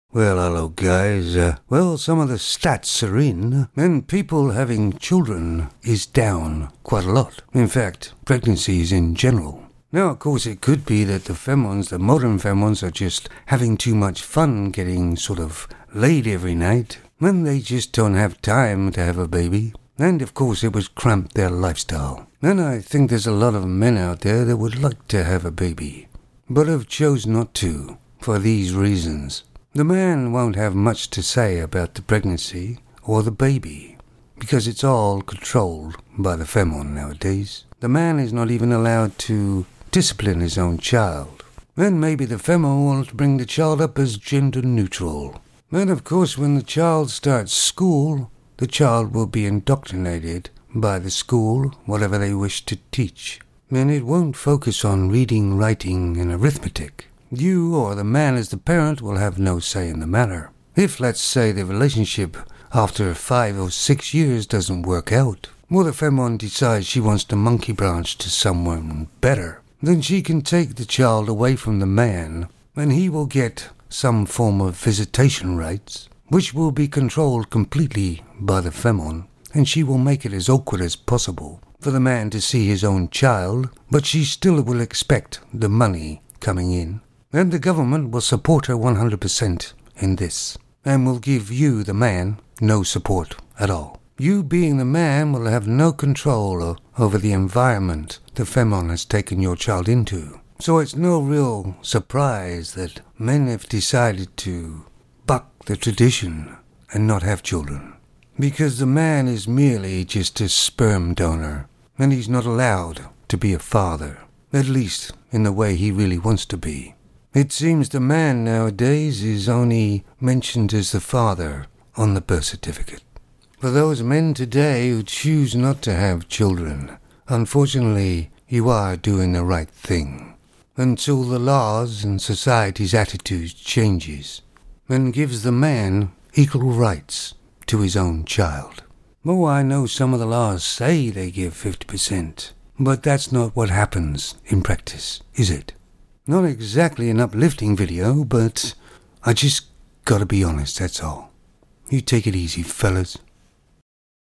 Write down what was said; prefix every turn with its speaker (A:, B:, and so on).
A: Well, hello guys. Some of the stats are in, and people having children is down quite a lot. In fact, pregnancies in general. Now, of course, it could be that the modern femmes are just having too much fun getting sort of laid every night, and they just don't have time to have a baby. And, of course, it would cramp their lifestyle. And I think there's a lot of men out there that would like to have a baby, but have chose not to, for these reasons. The man won't have much to say about the pregnancy or the baby, because it's all controlled by the femme nowadays. The man is not even allowed to discipline his own child. And maybe the femme wants to bring the child up as gender neutral. And of course, when the child starts school, the child will be indoctrinated by the school, whatever they wish to teach. And it won't focus on reading, writing, and arithmetic. You or the man as the parent will have no say in the matter. If, let's say, the relationship after 5 or 6 years doesn't work out, or the femme decides she wants to monkey branch to someone better, then she can take the child away from the man, and he will get some form of visitation rights, which will be controlled completely by the femme, and she will make it as awkward as possible for the man to see his own child, but she still will expect the money coming in. And the government will support her 100% in this, and will give you, the man, no support at all. You, being the man, will have no control over the environment the femme has taken your child into. So it's no real surprise that men have decided to buck the tradition and not have children. Because the man is merely just a sperm donor, and he's not allowed to be a father, at least in the way he really wants to be. It seems the man nowadays is only mentioned as the father on the birth certificate. For those men today who choose not to have children, unfortunately, you are doing the right thing, until the laws and society's attitudes changes, and gives the man equal rights to his own child. Oh, I know some of the laws say they give 50%, but that's not what happens in practice, is it? Not exactly an uplifting video, but I just gotta be honest, that's all. You take it easy, fellas.